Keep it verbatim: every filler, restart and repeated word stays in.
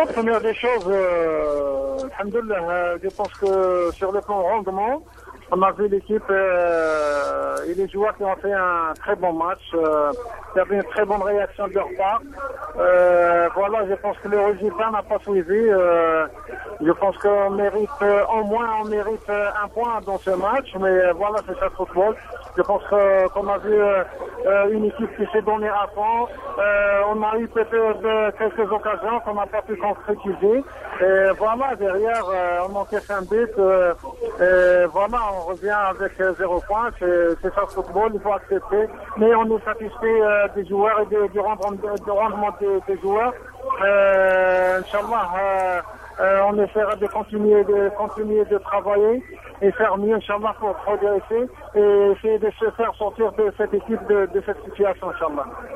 Bon, première des choses, euh, alhamdoulilah, euh, je pense que sur le plan rendement, on a vu l'équipe euh, et les joueurs qui ont fait un très bon match. Euh, il y avait une très bonne réaction de leur part. Euh, voilà, je pense que le résultat n'a pas suivi. Euh, je pense qu'on mérite, euh, au moins on mérite euh, un point dans ce match, mais euh, voilà, c'est ça le football. Je pense que, qu'on a vu euh, euh, une équipe qui s'est donnée à fond. Euh, on a eu peut-être euh, quelques occasions qu'on n'a pas pu concrétiser. Et voilà, derrière, euh, on encaisse un but. Euh, et voilà, on revient avec euh, zéro point. C'est, c'est ça le football, il faut accepter. Mais on est satisfait euh, des joueurs et de, du rendement, de, de rendement des, des joueurs. Euh, Inch'Allah, euh, euh, on essaiera de continuer de continuer de travailler et faire mieux, Inch'Allah, pour progresser et essayer de se faire sortir de cette équipe de, de cette situation, Inch'Allah.